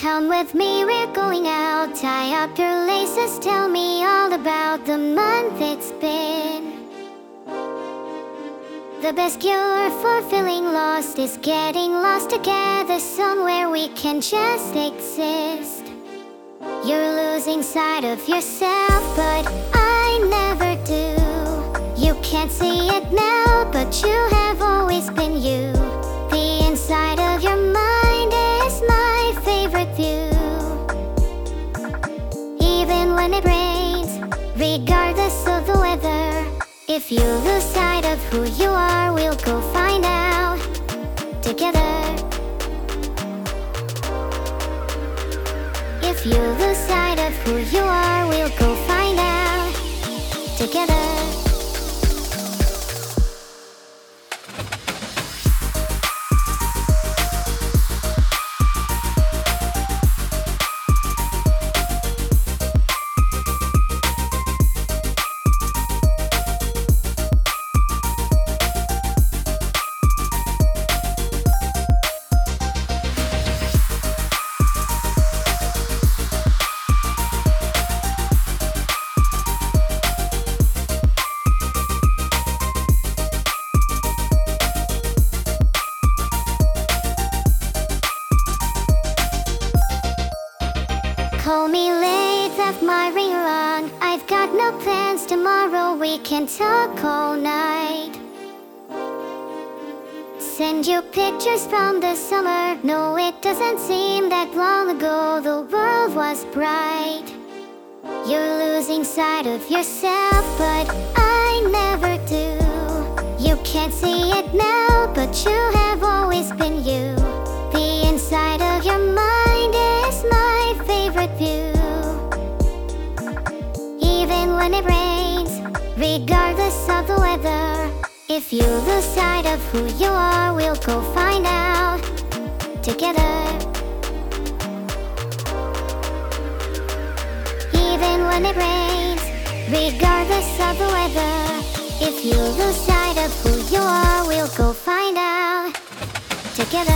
come with me, we're going out. Tie up your laces, tell me all about the month it's been. The best cure for feeling lost is getting lost together somewhere we can just exist. You're losing sight of yourself, but I never do. You can't see it now, but you have always been you. The inside of your mind is my favorite view. Even when it rains, regardless of the weather, if you lose sight of who you are, we'll go find out together. If you lose sight of who you are, we'll go find out together. Call me late, left my ringer on. I've got no plans tomorrow, we can talk all night. Send you pictures from the summer. No, it doesn't seem that long ago the world was bright. You're losing sight of yourself, but I never do. You can't see it now, but you have always been you. The inside of your mind is my favorite view. Even when it rains, regardless of the weather, if you lose sight of who you are, we'll go find out together. Even when it rains, regardless of the weather, if you lose sight of who you are, we'll go find out together.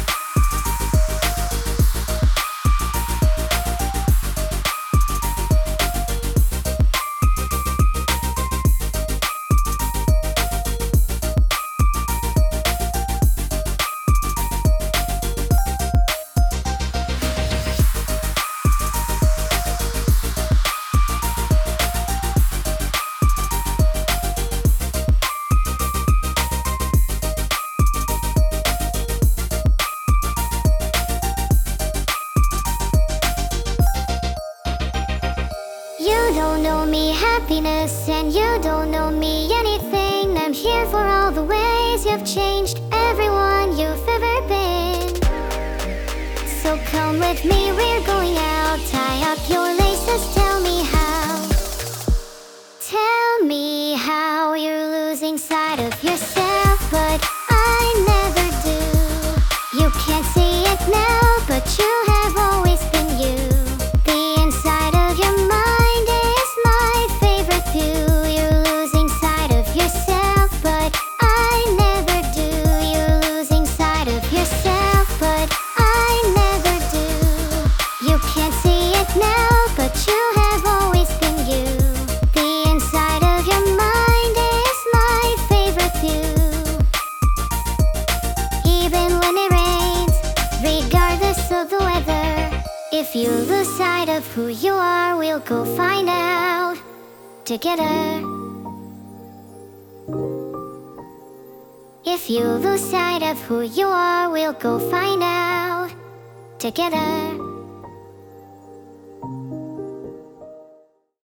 You don't know me happiness, and you don't know me anything. I'm here for all the ways you've changed everyone you've ever been. So come with me, we're going out. Tie up your laces, tell me how. Tell me how you're losing sight of yourself, but I never do. You can't see it now, but you have always been you. The inside of your mind is my favorite view. You're losing sight of yourself, but I never do. You're losing sight of yourself, but I never do. You can't see it now, but you have always been you. The inside of your mind is my favorite view. Even when it rains, regardless of the weather, if you lose sight of who you are, we'll go find out together. If you lose sight of who you are, we'll go find out together.